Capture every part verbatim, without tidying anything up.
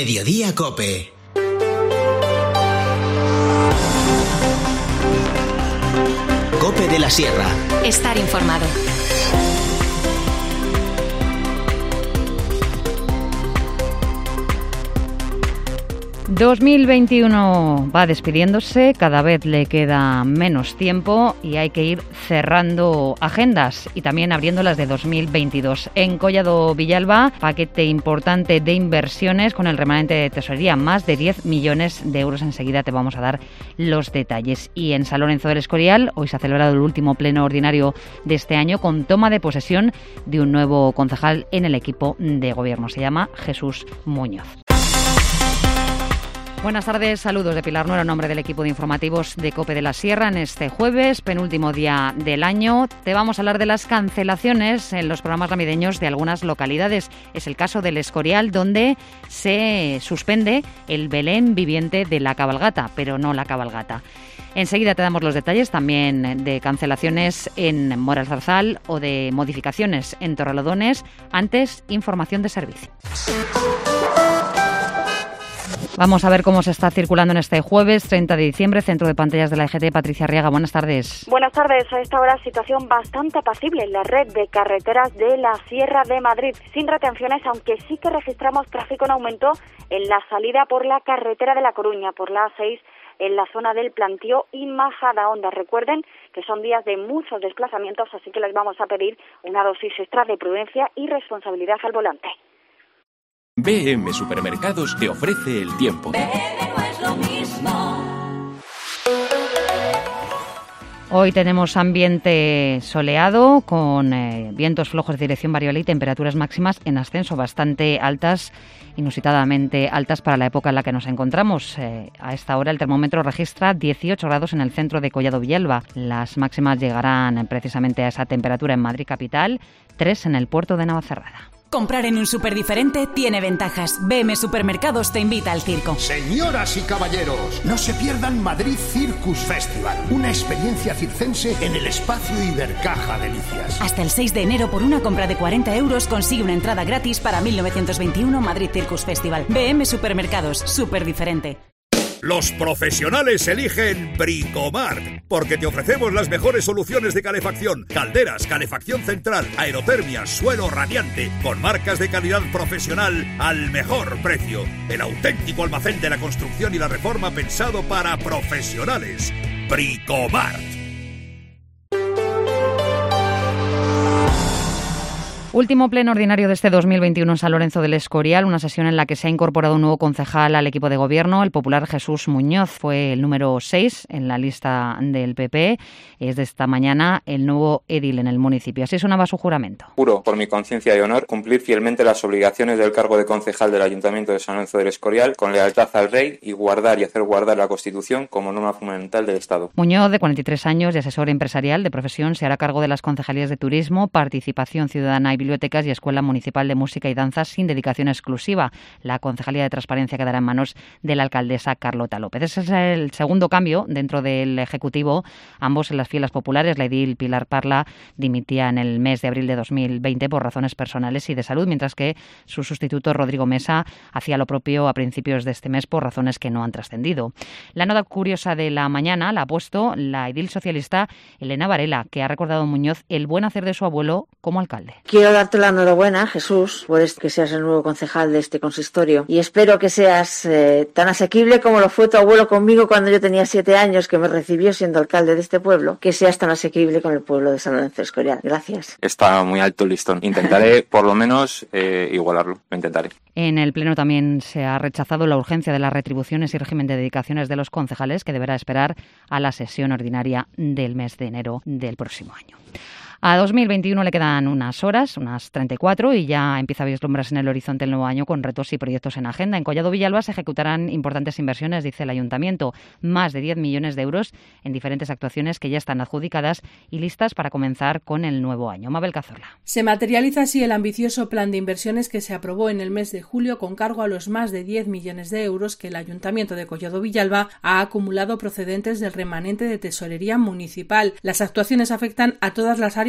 Mediodía Cope. Cope de la Sierra. Estar informado. dos mil veintiuno va despidiéndose, cada vez le queda menos tiempo y hay que ir cerrando agendas y también abriendo las de dos mil veintidós. En Collado Villalba, paquete importante de inversiones con el remanente de tesorería, más de diez millones de euros. Enseguida te vamos a dar los detalles. Y en San Lorenzo del Escorial, hoy se ha celebrado el último pleno ordinario de este año con toma de posesión de un nuevo concejal en el equipo de gobierno. Se llama Jesús Muñoz. Buenas tardes, saludos de Pilar Nuero en nombre del equipo de informativos de COPE de la Sierra. En este jueves, penúltimo día del año, te vamos a hablar de las cancelaciones en los programas navideños de algunas localidades. Es el caso del Escorial, donde se suspende el Belén viviente de la cabalgata, pero no la cabalgata. Enseguida te damos los detalles también de cancelaciones en Moralzarzal o de modificaciones en Torrelodones. Antes, información de servicio. Vamos a ver cómo se está circulando en este jueves treinta de diciembre, centro de pantallas de la E G T. Patricia Arriaga, buenas tardes. Buenas tardes. A esta hora situación bastante apacible en la red de carreteras de la Sierra de Madrid, sin retenciones, aunque sí que registramos tráfico en aumento en la salida por la carretera de La Coruña, por la A seis, en la zona del Plantío y Majadahonda. Recuerden que son días de muchos desplazamientos, así que les vamos a pedir una dosis extra de prudencia y responsabilidad al volante. B M Supermercados te ofrece el tiempo. B M no es lo mismo. Hoy tenemos ambiente soleado con eh, vientos flojos de dirección variable y temperaturas máximas en ascenso bastante altas, inusitadamente altas para la época en la que nos encontramos. Eh, a esta hora el termómetro registra dieciocho grados en el centro de Collado Villalba. Las máximas llegarán precisamente a esa temperatura en Madrid capital, tres en el puerto de Navacerrada. Comprar en un súper diferente tiene ventajas. B M Supermercados te invita al circo. Señoras y caballeros, no se pierdan Madrid Circus Festival, una experiencia circense en el espacio Ibercaja Delicias. Hasta el seis de enero, por una compra de cuarenta euros, consigue una entrada gratis para mil novecientos veintiuno Madrid Circus Festival. B M Supermercados, súper diferente. Los profesionales eligen Bricomart, porque te ofrecemos las mejores soluciones de calefacción, calderas, calefacción central, aerotermia, suelo radiante, con marcas de calidad profesional al mejor precio. El auténtico almacén de la construcción y la reforma pensado para profesionales. Bricomart. Último pleno ordinario de este dos mil veintiuno en San Lorenzo del Escorial, una sesión en la que se ha incorporado un nuevo concejal al equipo de gobierno, el popular Jesús Muñoz. Fue el número seis en la lista del P P. Es de esta mañana el nuevo edil en el municipio. Así sonaba su juramento. Juro, por mi conciencia y honor, cumplir fielmente las obligaciones del cargo de concejal del Ayuntamiento de San Lorenzo del Escorial, con lealtad al Rey y guardar y hacer guardar la Constitución como norma fundamental del Estado. Muñoz, de cuarenta y tres años y asesor empresarial de profesión, se hará cargo de las concejalías de Turismo, Participación Ciudadana y Bibliotecas y Escuela Municipal de Música y Danza sin dedicación exclusiva. La Concejalía de Transparencia quedará en manos de la alcaldesa Carlota López. Ese es el segundo cambio dentro del Ejecutivo, ambos en las filas populares. La edil Pilar Parla dimitía en el mes de abril de dos mil veinte por razones personales y de salud, mientras que su sustituto Rodrigo Mesa hacía lo propio a principios de este mes por razones que no han trascendido. La nota curiosa de la mañana la ha puesto la edil socialista Elena Varela, que ha recordado a Muñoz el buen hacer de su abuelo como alcalde. Quiero darte la enhorabuena, Jesús, por que seas el nuevo concejal de este consistorio y espero que seas eh, tan asequible como lo fue tu abuelo conmigo cuando yo tenía siete años, que me recibió siendo alcalde de este pueblo, que seas tan asequible con el pueblo de San Lorenzo del Escorial. Gracias. Está muy alto el listón. Intentaré por lo menos eh, igualarlo, lo intentaré. En el Pleno también se ha rechazado la urgencia de las retribuciones y régimen de dedicaciones de los concejales, que deberá esperar a la sesión ordinaria del mes de enero del próximo año. A dos mil veintiuno le quedan unas horas, unas treinta y cuatro, y ya empieza a vislumbrarse en el horizonte el nuevo año con retos y proyectos en agenda. En Collado Villalba se ejecutarán importantes inversiones, dice el Ayuntamiento, más de diez millones de euros en diferentes actuaciones que ya están adjudicadas y listas para comenzar con el nuevo año. Mabel Cazorla. Se materializa así el ambicioso plan de inversiones que se aprobó en el mes de julio con cargo a los más de diez millones de euros que el Ayuntamiento de Collado Villalba ha acumulado procedentes del remanente de tesorería municipal. Las actuaciones afectan a todas las áreas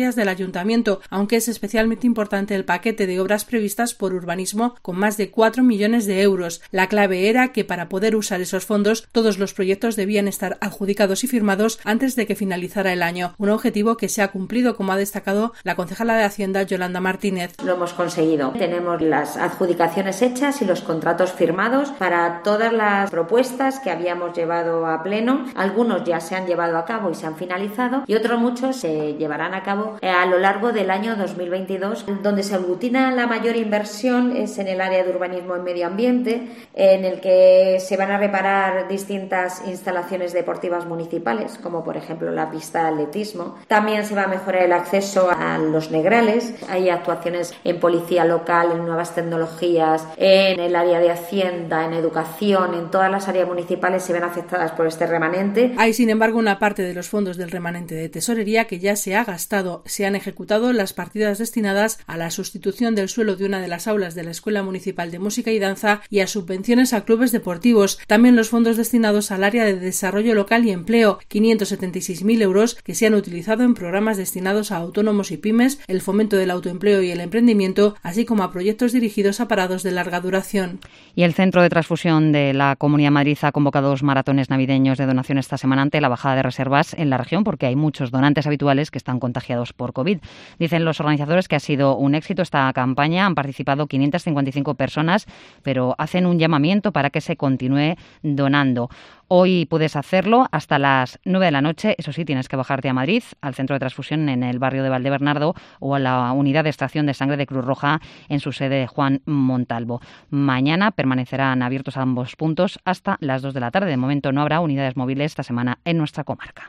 presupuestarias del Ayuntamiento, aunque es especialmente importante el paquete de obras previstas por urbanismo con más de cuatro millones de euros. La clave era que para poder usar esos fondos todos los proyectos debían estar adjudicados y firmados antes de que finalizara el año, un objetivo que se ha cumplido, como ha destacado la concejala de Hacienda Yolanda Martínez. Lo hemos conseguido. Tenemos las adjudicaciones hechas y los contratos firmados para todas las propuestas que habíamos llevado a pleno. Algunos ya se han llevado a cabo y se han finalizado y otros muchos se llevarán a cabo a lo largo del año dos mil veintidós. Donde se aglutina la mayor inversión es en el área de urbanismo y medio ambiente, en el que se van a reparar distintas instalaciones deportivas municipales, como por ejemplo la pista de atletismo. También se va a mejorar el acceso a los negrales. Hay actuaciones en policía local, en nuevas tecnologías, en el área de Hacienda, en educación, en todas las áreas municipales se ven afectadas por este remanente. Hay, sin embargo, una parte de los fondos del remanente de tesorería que ya se ha gastado. Se han ejecutado las partidas destinadas a la sustitución del suelo de una de las aulas de la Escuela Municipal de Música y Danza y a subvenciones a clubes deportivos. También los fondos destinados al área de desarrollo local y empleo, quinientos setenta y seis mil euros que se han utilizado en programas destinados a autónomos y pymes, el fomento del autoempleo y el emprendimiento, así como a proyectos dirigidos a parados de larga duración. Y el Centro de Transfusión de la Comunidad de Madrid ha convocado dos maratones navideños de donación esta semana ante la bajada de reservas en la región, porque hay muchos donantes habituales que están contagiados por COVID. Dicen los organizadores que ha sido un éxito esta campaña. Han participado quinientas cincuenta y cinco personas, pero hacen un llamamiento para que se continúe donando. Hoy puedes hacerlo hasta las nueve de la noche. Eso sí, tienes que bajarte a Madrid, al centro de transfusión en el barrio de Valdebernardo o a la unidad de extracción de sangre de Cruz Roja en su sede de Juan Montalvo. Mañana permanecerán abiertos ambos puntos hasta las dos de la tarde. De momento no habrá unidades móviles esta semana en nuestra comarca.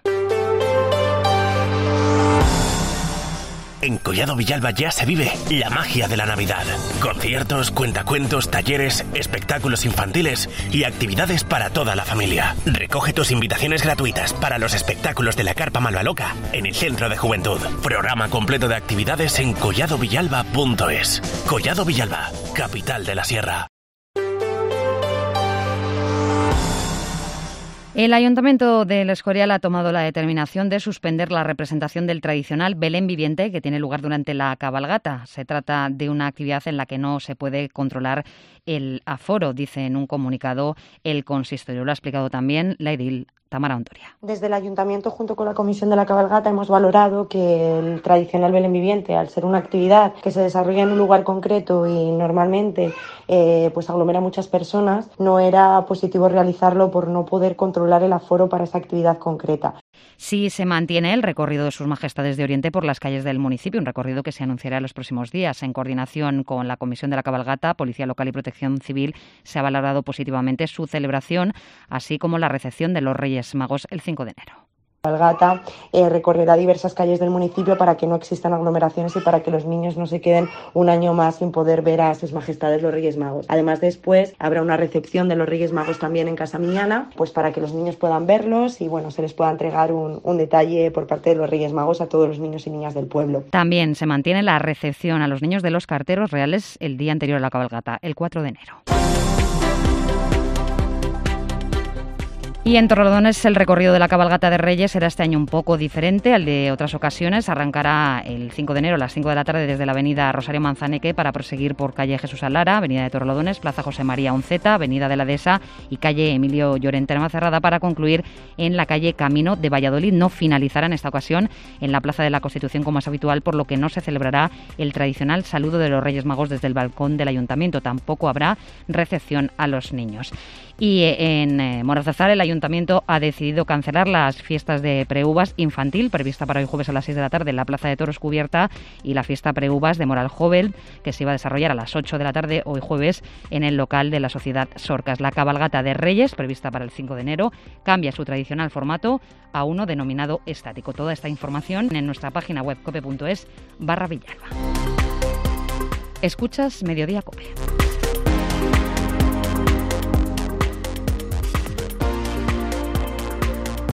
En Collado Villalba ya se vive la magia de la Navidad. Conciertos, cuentacuentos, talleres, espectáculos infantiles y actividades para toda la familia. Recoge tus invitaciones gratuitas para los espectáculos de la Carpa Malvaloca en el Centro de Juventud. Programa completo de actividades en collado villalba punto es. Collado Villalba, capital de la Sierra. El Ayuntamiento del Escorial ha tomado la determinación de suspender la representación del tradicional Belén viviente que tiene lugar durante la cabalgata. Se trata de una actividad en la que no se puede controlar el aforo, dice en un comunicado el consistorio. Lo ha explicado también la edil Tamara Ontoria. Desde el Ayuntamiento, junto con la Comisión de la Cabalgata, hemos valorado que el tradicional Belén viviente, al ser una actividad que se desarrolla en un lugar concreto y normalmente eh, pues aglomera muchas personas, no era positivo realizarlo por no poder controlar el aforo para esa actividad concreta. Sí se mantiene el recorrido de Sus Majestades de Oriente por las calles del municipio, un recorrido que se anunciará en los próximos días. En coordinación con la Comisión de la Cabalgata, Policía Local y Protección Civil, se ha valorado positivamente su celebración, así como la recepción de los Reyes Magos el cinco de enero. La cabalgata eh, recorrerá diversas calles del municipio para que no existan aglomeraciones y para que los niños no se queden un año más sin poder ver a Sus Majestades los Reyes Magos. Además, después habrá una recepción de los Reyes Magos también en Casa Miñana, pues para que los niños puedan verlos y bueno, se les pueda entregar un, un detalle por parte de los Reyes Magos a todos los niños y niñas del pueblo. También se mantiene la recepción a los niños de los carteros reales el día anterior a la cabalgata, el cuatro de enero. Y en Torrelodones el recorrido de la cabalgata de Reyes será este año un poco diferente al de otras ocasiones. Arrancará el cinco de enero a las cinco de la tarde desde la avenida Rosario Manzaneque para proseguir por calle Jesús Alara, avenida de Torrelodones, plaza José María Unceta, avenida de la Dehesa y calle Emilio Llorente Navacerrada para concluir en la calle Camino de Valladolid. No finalizará en esta ocasión en la Plaza de la Constitución como es habitual, por lo que no se celebrará el tradicional saludo de los Reyes Magos desde el balcón del Ayuntamiento. Tampoco habrá recepción a los niños. Y en eh, Moralzarzal el Ayuntamiento ha decidido cancelar las fiestas de preuvas infantil prevista para hoy jueves a las seis de la tarde en la Plaza de Toros cubierta y la fiesta preuvas de Moral Joven que se iba a desarrollar a las ocho de la tarde hoy jueves en el local de la Sociedad Sorcas. La cabalgata de Reyes prevista para el cinco de enero cambia su tradicional formato a uno denominado estático. Toda esta información en nuestra página web cope punto es barra Villalba. Escuchas Mediodía Cope.